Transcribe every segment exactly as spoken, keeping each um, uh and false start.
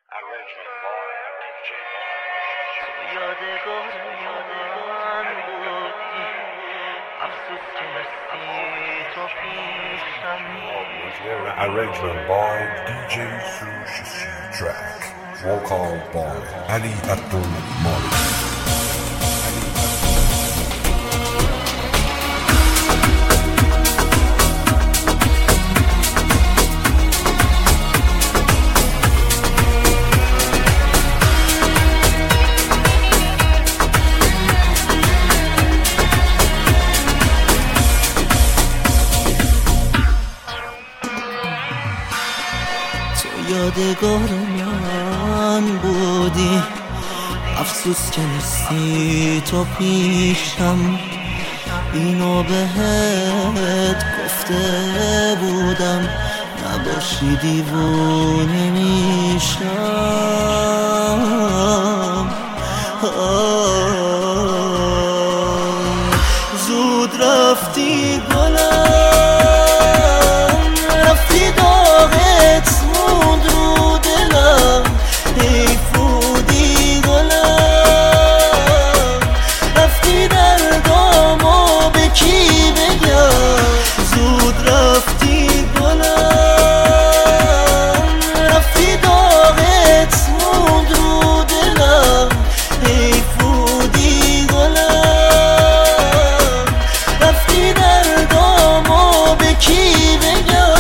یادگار یادگار بودی افسوس که نسی تو پیشم Arrangement by D J Sushi C Track. Vocal by Ali Abdul Malik. یادگار من بودی افسوس که نیستی تو پیشم اینو بهت گفته بودم نباشی دیوونه میشم زود رفتی گلم رفتی داغت موند رو دلم حیف بودی گلم رفتی دردامو به کی بگم زود رفتی گلم رفتی داغت موند رو دلم حیف بودی گلم رفتی دردامو به کی بگم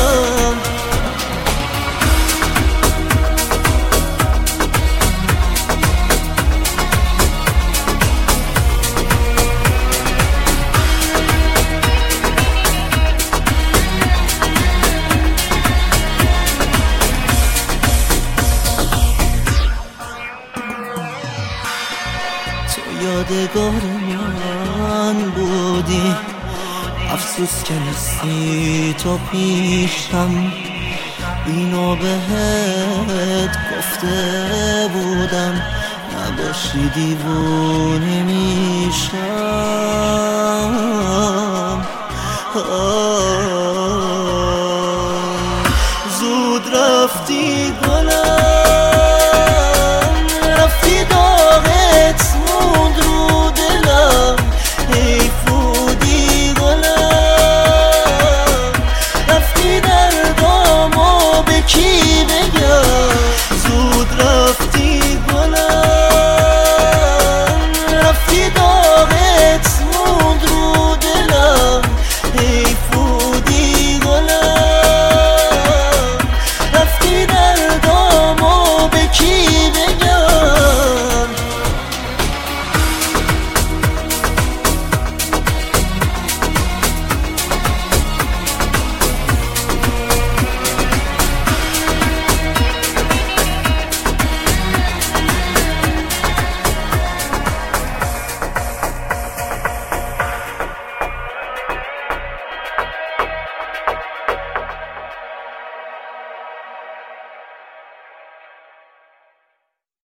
یادگار من بودی افسوس که نیستی تو پیشم اینو بهت گفته بودم نباشی دیوونه میشم زود رفتی گلم